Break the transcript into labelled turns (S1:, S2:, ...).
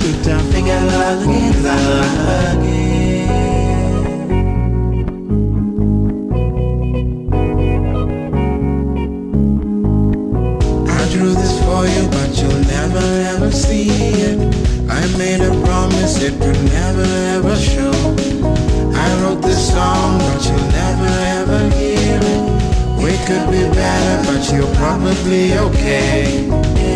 S1: time, think I love again, 'cause I love again. I drew this for you, but you'll never ever see it. I made a promise it would never ever show. I wrote this song, but you'll never ever hear it. We could be better, but you're probably okay.